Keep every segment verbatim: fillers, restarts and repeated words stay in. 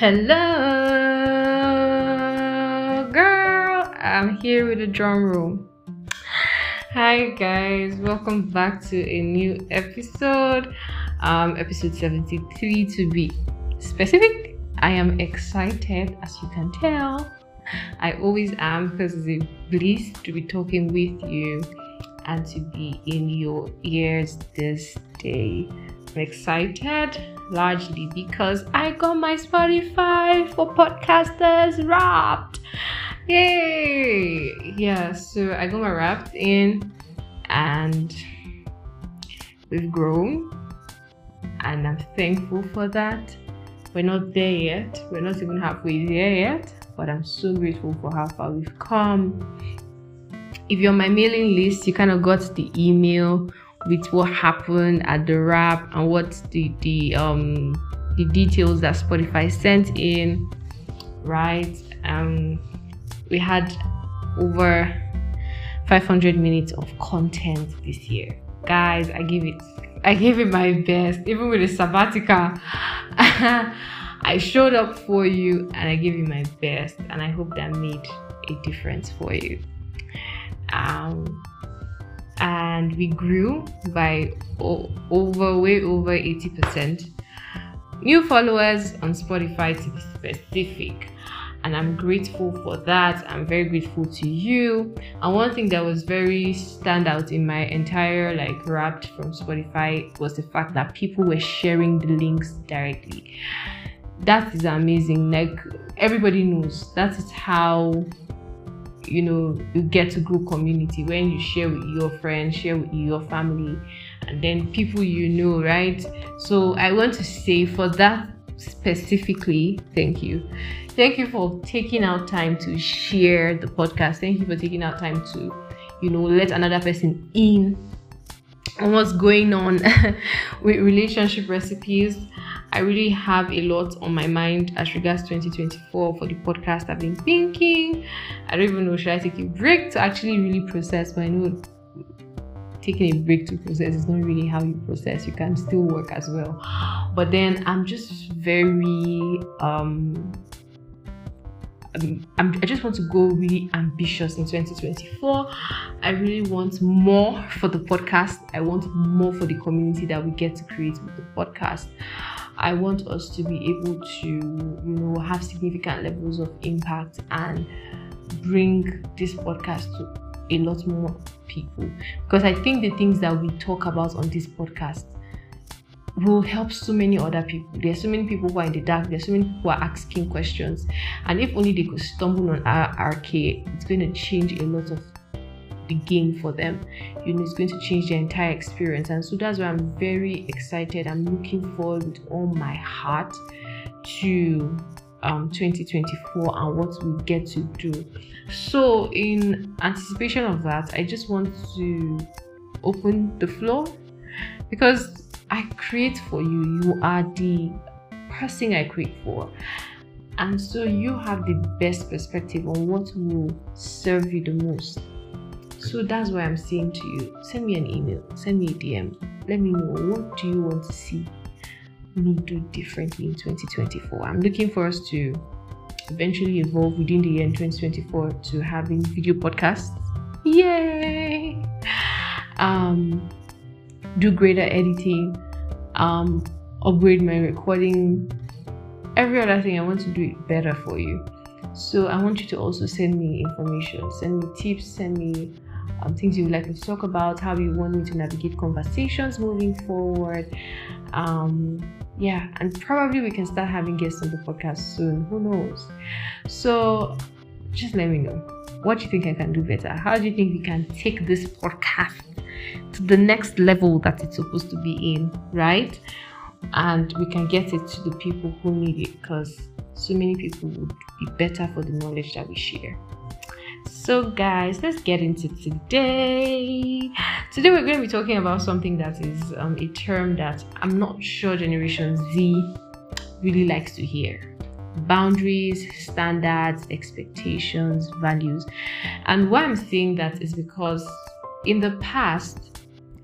Hello, girl. I'm here with a drum roll. Hi, guys. Welcome back to a new episode. Um, episode seventy-three to be specific. I am excited, as you can tell. I always am, because it's a bliss to be talking with you and to be in your ears this day. I'm excited largely because I got my Spotify for podcasters wrapped. Yay! Yeah, so I got my wrapped in and we've grown, and I'm thankful for that. We're not there yet. We're not even halfway there yet, but I'm so grateful for how far we've come. If you're on my mailing list, you kind of got the email with what happened at the wrap and what the the um the details that Spotify sent in, right? Um we had over five hundred minutes of content this year, guys. I give it I gave it my best, even with a sabbatical. I showed up for you and I gave you my best, and I hope that made a difference for you. Um and we grew by o- over way over eighty percent new followers on Spotify, to be specific, and I'm grateful for that. I'm very grateful to you. And one thing that was very standout in my entire like wrapped from Spotify was the fact that people were sharing the links directly. That is amazing. Like, everybody knows that is how, you know, you get to grow community, when you share with your friends, share with your family, and then people you know, right? So I want to say, for that specifically, thank you. Thank you for taking out time to share the podcast. Thank you for taking out time to, you know, let another person in on what's going on with relationship recipes. I really have a lot on my mind as regards twenty twenty-four for the podcast. I've been thinking, I don't even know, should I take a break to actually really process? But I know taking a break to process is not really how you process. You can still work as well. But then I'm just very, um, I'm, I'm, I just want to go really ambitious in twenty twenty-four. I really want more for the podcast. I want more for the community that we get to create with the podcast. I want us to be able to, you know, have significant levels of impact and bring this podcast to a lot more people. Because I think the things that we talk about on this podcast will help so many other people. There's so many people who are in the dark. There's so many people who are asking questions. And if only they could stumble on our R K, it's going to change a lot of the game for them. You know, it's going to change their entire experience. And so that's why I'm very excited. I'm looking forward with all my heart to um twenty twenty-four and what we get to do. So in anticipation of that, I just want to open the floor, because I create for you. You are the person I create for, and so you have the best perspective on what will serve you the most. So that's why I'm saying to you, send me an email, send me a D M. Let me know, what do you want to see me do differently in twenty twenty-four. I'm looking for us to eventually evolve within the year in twenty twenty-four to having video podcasts. Yay! Um, do greater editing, um, upgrade my recording, every other thing. I want to do it better for you. So I want you to also send me information, send me tips, send me um, things you would like me to talk about, how you want me to navigate conversations moving forward. Um, yeah, and probably we can start having guests on the podcast soon. Who knows? So just let me know. What do you think I can do better? How do you think we can take this podcast to the next level that it's supposed to be in, right? And we can get it to the people who need it, because so many people would be better for the knowledge that we share. So guys, let's get into today. Today we're going to be talking about something that is um, a term that I'm not sure Generation Z really likes to hear. Boundaries, standards, expectations, values. And why I'm saying that is because in the past,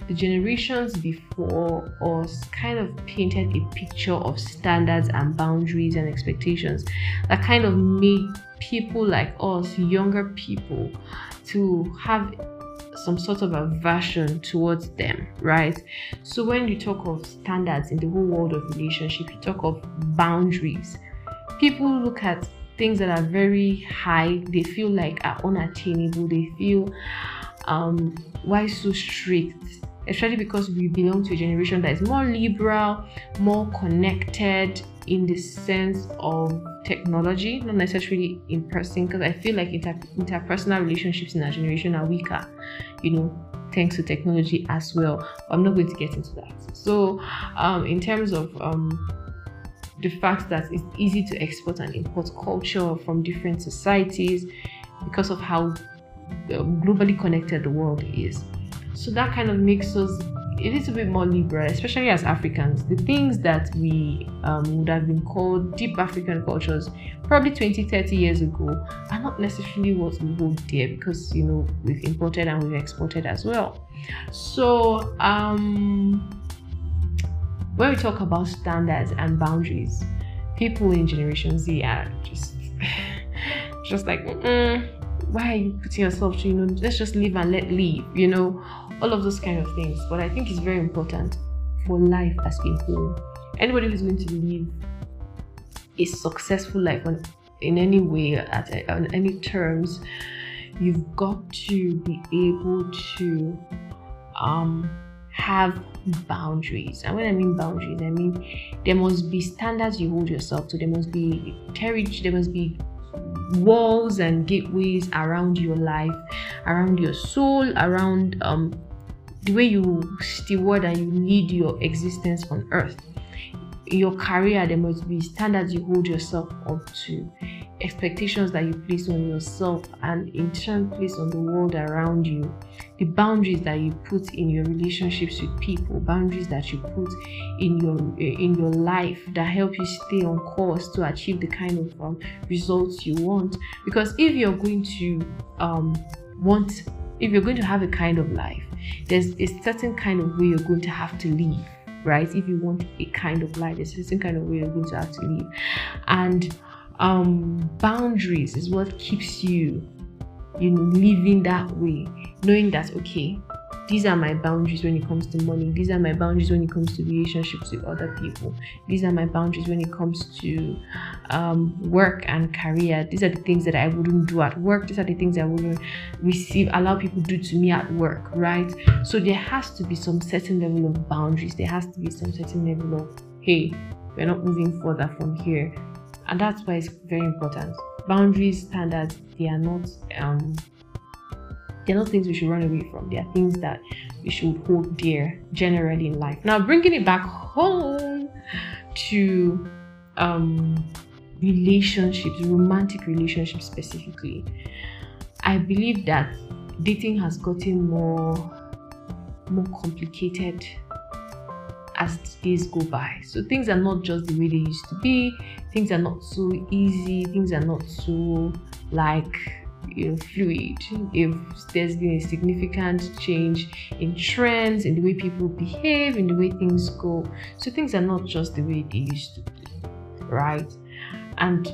the generations before us kind of painted a picture of standards and boundaries and expectations that kind of made people like us, younger people, to have some sort of aversion towards them, right? So when you talk of standards in the whole world of relationship, you talk of boundaries, people look at things that are very high, they feel like are unattainable, they feel um why so strict, especially because we belong to a generation that is more liberal, more connected in the sense of technology, not necessarily in person, because I feel like inter- interpersonal relationships in our generation are weaker, you know, thanks to technology as well. But I'm not going to get into that. So um in terms of um the fact that it's easy to export and import culture from different societies because of how globally connected the world is. So that kind of makes us a little bit more liberal, especially as Africans. The things that we um, would have been called deep African cultures probably twenty, thirty years ago are not necessarily what we hold dear, because, you know, we've imported and we've exported as well. So um, when we talk about standards and boundaries, people in Generation Z are just, just like, mm-mm. Why are you putting yourself to, you know, let's just live and let live, you know, all of those kind of things. But I think it's very important for life as a whole. Anybody who's going to live a successful life on, in any way, at on any terms, you've got to be able to um have boundaries. And when I mean boundaries, I mean there must be standards you hold yourself to. There must be territory, there must be walls and gateways around your life, around your soul, around um the way you steward and you lead your existence on earth. In your career, there must be standards you hold yourself up to, expectations that you place on yourself and in turn place on the world around you, the boundaries that you put in your relationships with people, boundaries that you put in your in your life that help you stay on course to achieve the kind of um, results you want. Because if you're going to um want if you're going to have a kind of life, there's a certain kind of way you're going to have to live, right? If you want a kind of life, there's a certain kind of way you're going to have to live. And um boundaries is what keeps you, you know, living that way, knowing that, okay, these are my boundaries when it comes to money, these are my boundaries when it comes to relationships with other people, these are my boundaries when it comes to um work and career, these are the things that I wouldn't do at work, these are the things I wouldn't receive allow people to do to me at work, right? So there has to be some certain level of boundaries, there has to be some certain level of, hey, we're not moving further from here. And that's why it's very important. Boundaries, standards, they are not um they're not things we should run away from. They are things that we should hold dear generally in life. Now, bringing it back home to um relationships, romantic relationships specifically, I believe that dating has gotten more more complicated as days go by. So things are not just the way they used to be. Things are not so easy. Things are not so like, you know, fluid. If there's been a significant change in trends, in the way people behave, in the way things go, so things are not just the way they used to be, right? And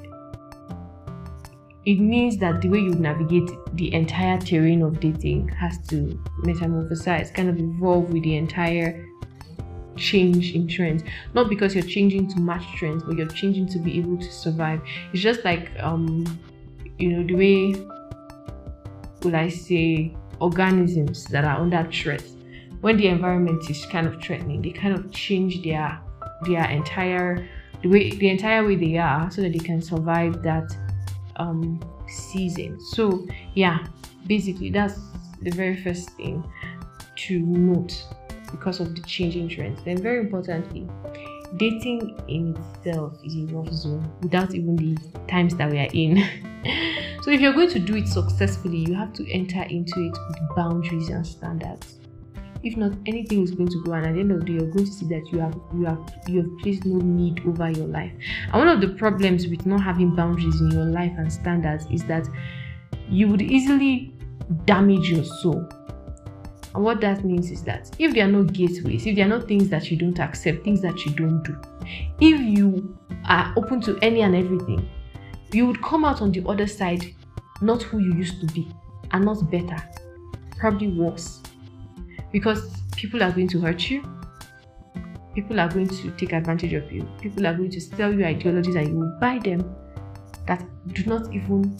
it means that the way you navigate the entire terrain of dating has to metamorphosize, kind of evolve with the entire change in trends. Not because you're changing to match trends, but you're changing to be able to survive. It's just like um you know, the way, would I say, organisms that are under threat, when the environment is kind of threatening, they kind of change their their entire the way the entire way they are so that they can survive that um season. So yeah, basically that's the very first thing to note because of the changing trends. Then very importantly, dating in itself is a rough zone without even the times that we are in. So if you're going to do it successfully, you have to enter into it with boundaries and standards. If not, anything is going to go, and at the end of the day, you're going to see that you have you have you have placed no need over your life. And one of the problems with not having boundaries in your life and standards is that you would easily damage your soul. And what that means is that if there are no gateways, if there are no things that you don't accept, things that you don't do, if you are open to any and everything, you would come out on the other side not who you used to be, and not better, probably worse. Because people are going to hurt you, people are going to take advantage of you, people are going to sell you ideologies and you will buy them that do not even,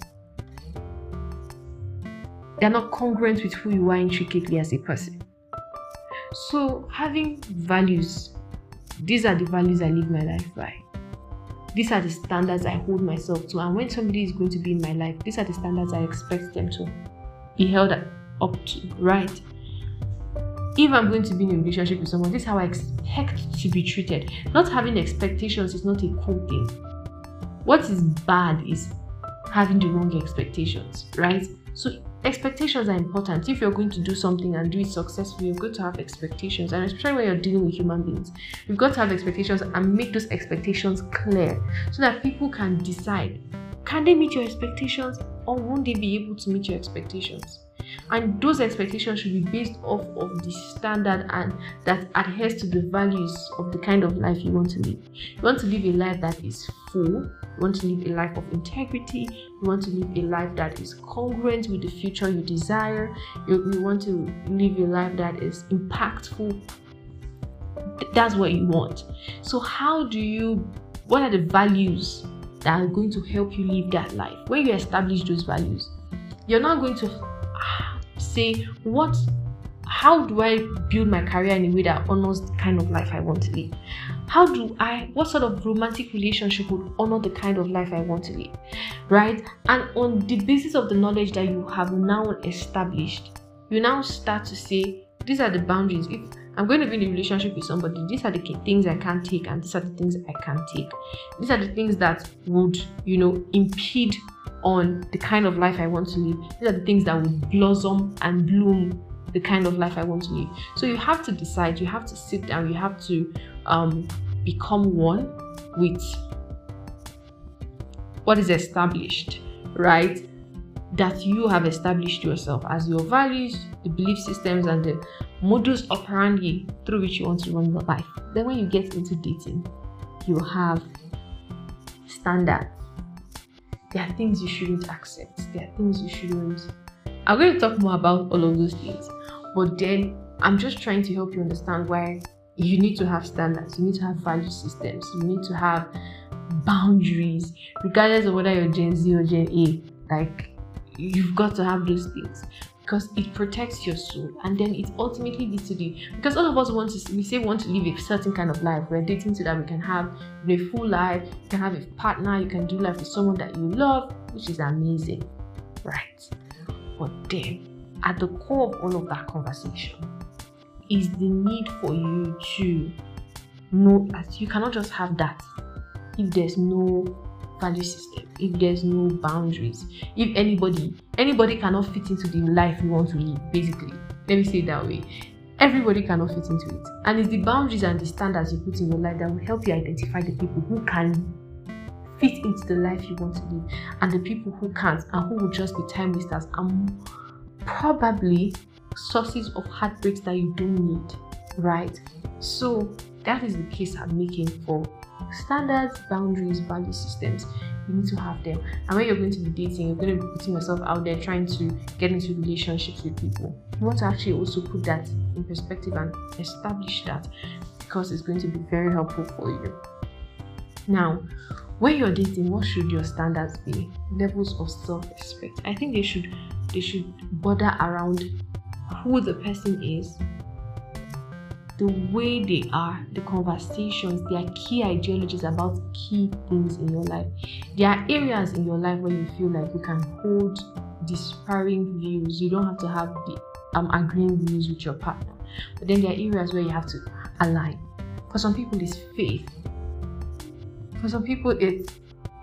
they're not congruent with who you are intricately as a person. So having values, these are the values I live my life by. These are the standards I hold myself to, and when somebody is going to be in my life, these are the standards I expect them to be held up to, right? If I'm going to be in a relationship with someone, this is how I expect to be treated. Not having expectations is not a cool thing. What is bad is having the wrong expectations, right? So expectations are important. If you're going to do something and do it successfully, you've got to have expectations, and especially when you're dealing with human beings, you've got to have expectations and make those expectations clear so that people can decide, can they meet your expectations or won't they be able to meet your expectations? And those expectations should be based off of the standard and that adheres to the values of the kind of life you want to live. You want to live a life that is full. You want to live a life of integrity. You want to live a life that is congruent with the future you desire. You, you want to live a life that is impactful. That's what you want. So how do you, what are the values that are going to help you live that life? When you establish those values, you're not going to say, what, how do I build my career in a way that honors the kind of life I want to live? How do I, what sort of romantic relationship would honor the kind of life I want to live, right? And on the basis of the knowledge that you have now established, you now start to say, these are the boundaries. If I'm going to be in a relationship with somebody, these are the things I can't take and these are the things I can take. These are the things that would, you know, impede on the kind of life I want to live. These are the things that would blossom and bloom the kind of life I want to live. So you have to decide, you have to sit down, you have to um, become one with what is established, right? That you have established yourself as your values, the belief systems, and the modus operandi through which you want to run your life. Then when you get into dating, you have standards. There are things you shouldn't accept. There are things you shouldn't. I'm going to talk more about all of those things, but then I'm just trying to help you understand why you need to have standards. You need to have value systems. You need to have boundaries, regardless of whether you're Gen Z or Gen A. Like, you've got to have those things because it protects your soul, and then it ultimately leads to the, because all of us want to, we say we want to live a certain kind of life. We're dating so that we can have a full life, you can have a partner, you can do life with someone that you love, which is amazing, right? But then at the core of all of that conversation is the need for you to know that you cannot just have that if there's no value system, if there's no boundaries, if anybody anybody cannot fit into the life you want to live. Basically, let me say it that way. Everybody cannot fit into it, and it's the boundaries and the standards you put in your life that will help you identify the people who can fit into the life you want to live, and the people who can't, and who will just be time wasters and probably sources of heartbreaks that you don't need, right? So that is the case I'm making for standards, boundaries, value systems. You need to have them. And when you're going to be dating, you're going to be putting yourself out there trying to get into relationships with people. You want to actually also put that in perspective and establish that, because it's going to be very helpful for you. Now, when you're dating, what should your standards be? Levels of self-respect. I think they should they should border around who the person is, the way they are, the conversations, their key ideologies about key things in your life. There are areas in your life where you feel like you can hold disparate views. You don't have to have the um, agreeing views with your partner. But then there are areas where you have to align. For some people, it's faith. For some people, it's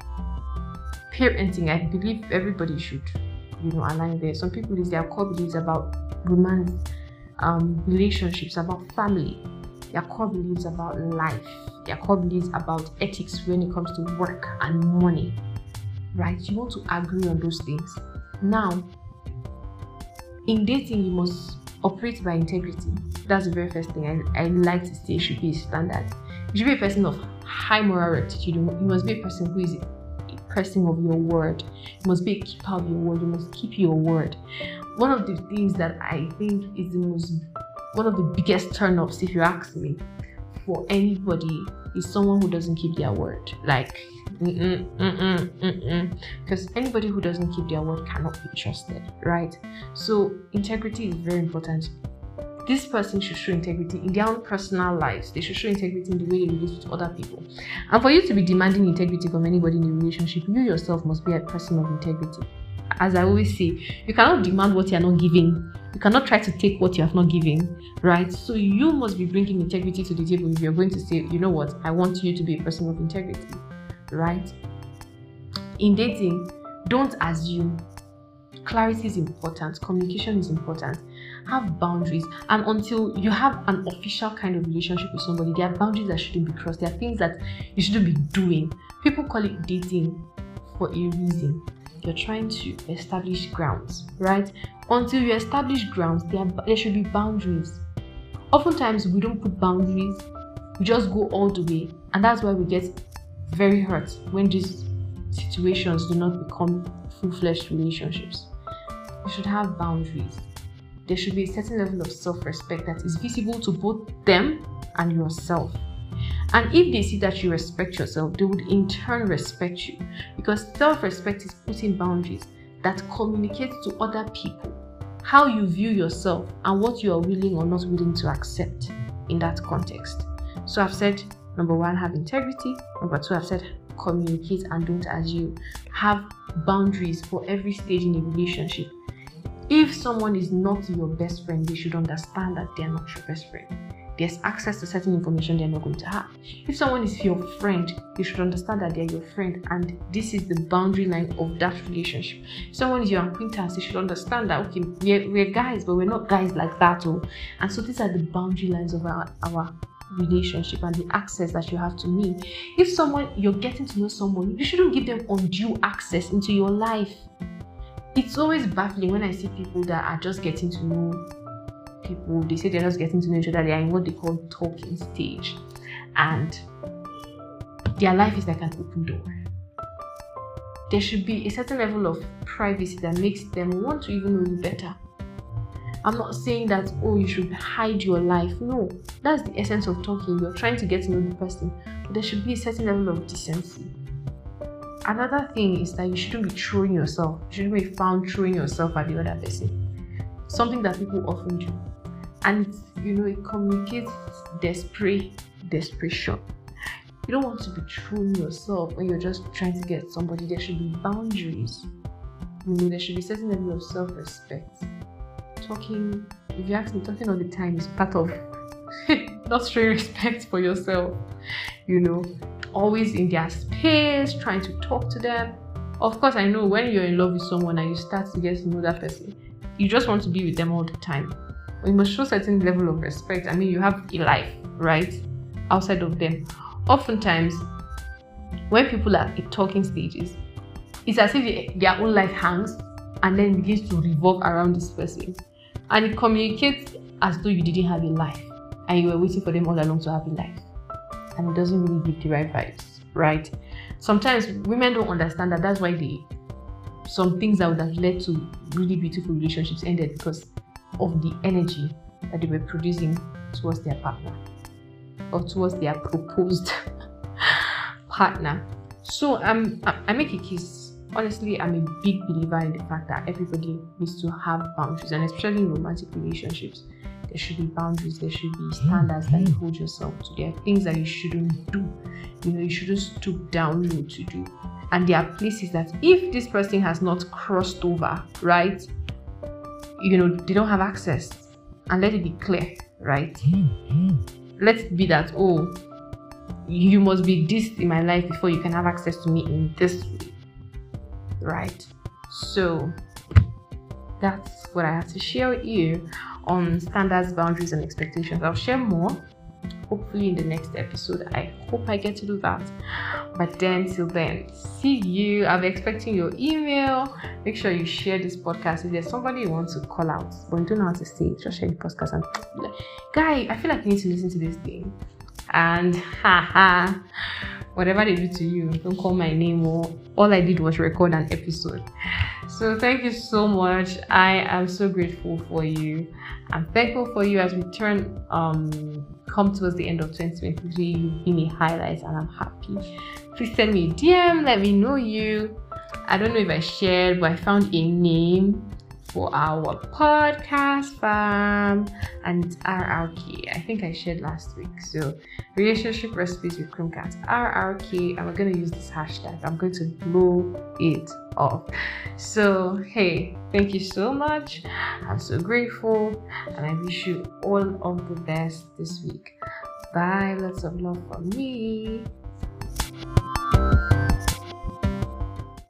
parenting. I believe everybody should, you know, align there. Some people, it's their core beliefs about romance, Um, relationships, about family, their core beliefs about life, their core beliefs about ethics when it comes to work and money, right? You want to agree on those things. Now, in dating, you must operate by integrity. That's the very first thing I, I like to say should be a standard. You should be a person of high moral rectitude. You must be a person who is a person of your word. You must be a keeper of your word. You must keep your word. One of the things that I think is the most, one of the biggest turn-offs, if you ask me, for anybody is someone who doesn't keep their word. Like, mm-mm, mm-mm, mm-mm. Because anybody who doesn't keep their word cannot be trusted, right? So integrity is very important. This person should show integrity in their own personal lives. They should show integrity in the way they relate with other people. And for you to be demanding integrity from anybody in a relationship, you yourself must be a person of integrity. As I always say, you cannot demand what you are not giving. You cannot try to take what you have not given, right? So you must be bringing integrity to the table if you're going to say, you know what, I want you to be a person of integrity, right? In dating, don't assume. Clarity is important. Communication is important. Have boundaries. And until you have an official kind of relationship with somebody, there are boundaries that shouldn't be crossed. There are things that you shouldn't be doing. People call it dating for a reason. You're trying to establish grounds, right? Until you establish grounds, there, there should be boundaries. Oftentimes, we don't put boundaries. We just go all the way. And that's why we get very hurt when these situations do not become full-fledged relationships. You should have boundaries. There should be a certain level of self-respect that is visible to both them and yourself. And if they see that you respect yourself, they would in turn respect you, because self-respect is putting boundaries that communicate to other people how you view yourself and what you are willing or not willing to accept in that context. So I've said, number one, have integrity. Number two, I've said communicate and don't assume. Have boundaries for every stage in a relationship. If someone is not your best friend, they should understand that they're not your best friend. There's access to certain information they're not going to have. If someone is your friend, you should understand that they're your friend and this is the boundary line of that relationship. If someone is your acquaintance, you should understand that, okay, we're, we're guys, but we're not guys like that. Oh. And so these are the boundary lines of our, our relationship and the access that you have to me. If someone, you're getting to know someone, you shouldn't give them undue access into your life. It's always baffling when I see people that are just getting to know people. They say they're just getting to know each other. They are in what they call talking stage, and their life is like an open door. There should be a certain level of privacy that makes them want to even know you better. I'm not saying that, oh, you should hide your life. No, that's the essence of talking. You're trying to get to know the person, but there should be a certain level of decency. Another thing is that you shouldn't be throwing yourself. You shouldn't be found throwing yourself at the other person. Something that people often do. And, you know, it communicates desperate, desperation. You don't want to be throwing yourself when you're just trying to get somebody. There should be boundaries. You know, there should be a certain level of self-respect. Talking, if you ask me, talking all the time is part of not showing respect for yourself. You know, always in their space, trying to talk to them. Of course, I know when you're in love with someone and you start to get to know that person, you just want to be with them all the time. But you must show a certain level of respect. I mean, you have a life, right, outside of them. Oftentimes, when people are in talking stages, it's as if they, their own life hangs and then begins to revolve around this person. And it communicates as though you didn't have a life and you were waiting for them all along to have a life. And it doesn't really give the right vibes, right? Sometimes women don't understand that. That's why they, some things that would have led to really beautiful relationships ended because of the energy that they were producing towards their partner or towards their proposed partner. So um, I make a case. Honestly, I'm a big believer in the fact that everybody needs to have boundaries, and especially in romantic relationships, there should be boundaries. There should be standards that you hold yourself to. There are things that you shouldn't do. You know, you shouldn't stoop down low to do. And there are places that if this person has not crossed over, right, you know, they don't have access. And let it be clear, right? Let it be that, oh, you must be this in my life before you can have access to me in this way, right? So that's what I have to share with you on standards, boundaries, and expectations. I'll share more hopefully in the next episode. I hope I get to do that. But then till then, see you. I'll be expecting your email. Make sure you share this podcast. If there's somebody you want to call out but you don't know how to say it, just share the podcast and be like, guy, I feel like you need to listen to this thing. And haha, whatever they do to you, don't call my name. Or all I did was record an episode. So thank you so much. I am so grateful for you. I'm thankful for you as we turn um come towards the end of twenty twenty-three. You give me highlights and I'm happy. Please send me a D M. Let me know you. I don't know if I shared, but I found a name for our podcast fam, and it's R R K. I think I shared last week. So relationship recipes with Creamcat, R R K, and we're going to use this hashtag. I'm going to blow it off. So hey, thank you so much. I'm so grateful, and I wish you all of the best this week. Bye. Lots of love from me.